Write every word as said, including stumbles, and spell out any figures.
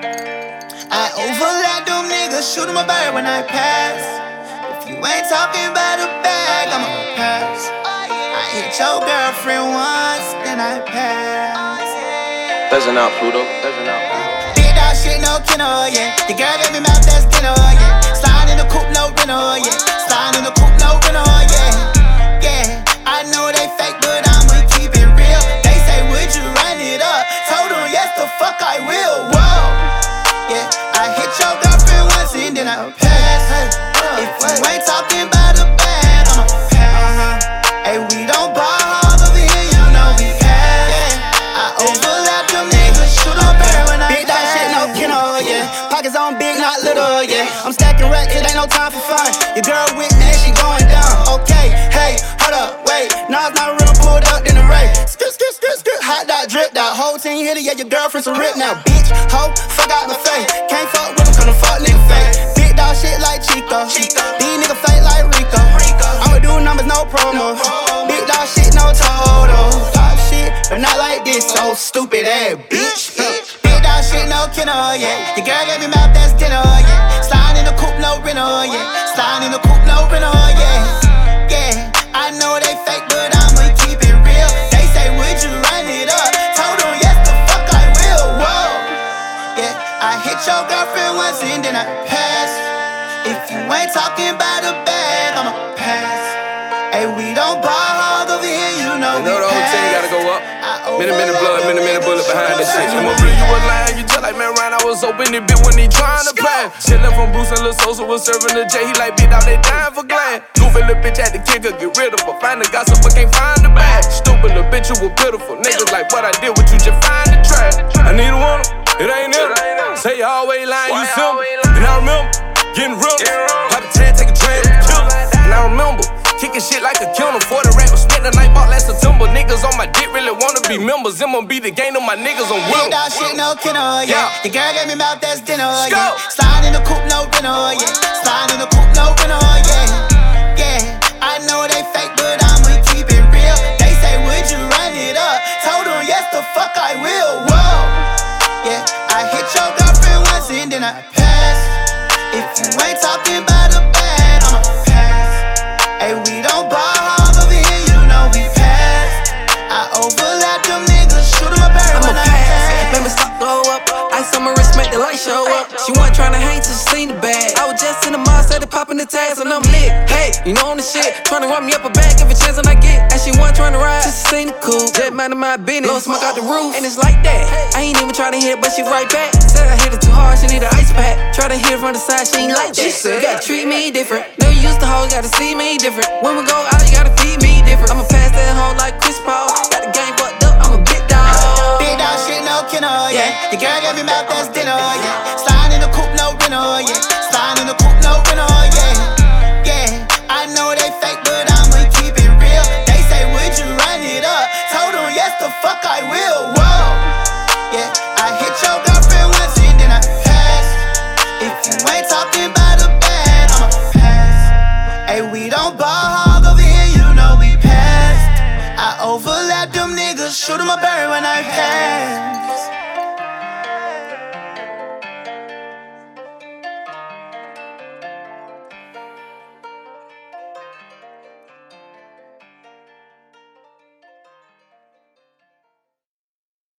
I overlap them niggas, shoot 'em a bird when I pass. If you ain't talking about a bag, I'ma pass. I hit your girlfriend once, then I pass. Pheasant out, Pluto. Pheasant out. Big dog shit, no kiddo, yeah. The girl gave me mouth, that's dinner, yeah. Slide in the coupe, no rental, yeah. Slide in the coupe, no rental, yeah. Yeah, I know they fake, but I'ma keep it real. They say, would you run it up? Told them, yes, the fuck I will. Whoa, yeah. I hit your girlfriend once and then I pass. Hey, if you ain't talking about a bag, I'ma pass. Hey, we don't ball over here, you know we pass. Yeah, I overlap them niggas, shoot up bird when I big dog shit, no kiddo, yeah. Pockets on big, not little, yeah. I'm stacking racks, it ain't no time for fun. Your girl with me, she going down. Okay, hey, hold up, wait. Nah, it's not real, pulled up in the race. Skirt, skirt, skirt, skirt, hot dot, drip dot. Whole team hit it, yeah, your girlfriend's a rip now. Bitch, hoe, fuck out my face. Can't fuck with him, cause the fuck nigga fake. Big dog shit like Chico. These niggas fake like Rico. I'ma do numbers, no promo. Big dog shit, no total. Talk shit, but not like this, so stupid ass bitch. Big dog shit, no kiddo, yeah. Your girl gave me mouth, that's dinner, yeah. Slide in the coupe, no rental, yeah. Slide in the coupe, no rental, yeah. Yeah, I know they fake, but I'ma keep it real. They say, would you run it up? Told them, yes, the fuck I will. Whoa, yeah, I hit your girlfriend once and then I pass. If you ain't talking about a bag, I'ma pass. Hey, we don't ball over here, you know You know the we whole team pass. gotta go up. I Minute, minute blood, minute, minute bullet behind this shit. I'ma bring you a line, you just like man Ryan. I was open it bit when he trying to play. Chillin' from Bruce and Lil Sosa was serving the J. He like beat out they dying for glad. Goofy little bitch had to kick her, get rid of her. Find the gossip but can't find the bag. Stupid little bitch, you were pitiful. Niggas like what I did with you, just find the trash. I need a woman, it ain't him. Say you always lying, you simple. And I remember getting real. Pop a tan, take a train, kill. And I remember kicking shit like a killer. forty rap was spent the night, bought last September. Niggas on my dick really wanna be members. M M B the game of my niggas on will. Big dog shit, no kiddo, yeah. Yeah. The girl gave me mouth, that's dinner, Let's yeah. go. Slide in the coupe, no rental, yeah. Slide in the coupe, no rental, yeah. Yeah, I know they fake, but I'ma keep it real. They say, would you run it up? Told them, yes, the fuck I will. Whoa, yeah, I hit your girlfriend once and then I pass. If you ain't talking about a bag, I'ma pass. Hey, we don't ball over here, you know we pass. I overlap them niggas, shoot 'em a bird I'ma when I pass, pass. make me stop, glow up. Ice on my wrist, make the light show up. She wasn't tryna hang till she seen the bag. I was just in the mall, started popping the tags, and I'm lit. Hey, you know on the shit, tryna run me up a bag, give a chance and I get. And she wasn't tryna ride, just seen the cool. Jet minding my business, blow smoke out the roof, and it's like that. I ain't even tryna hit it, but she right back. Said I hit it too hard, she need an ice pack. Try to hit it from the side, she ain't like that. She said, you gotta treat me different. Know you used to hoe, gotta see me different. When we go out, you gotta feed me different. I'ma pass that hoe like Chris Paul. Got the game fucked up, I'm a big dog. Big dog shit, no kiddo, yeah. Your girl gave me mouth, that's dinner, yeah. Slide in the coupe, no rental, yeah. Slide in the coupe, no rental, yeah.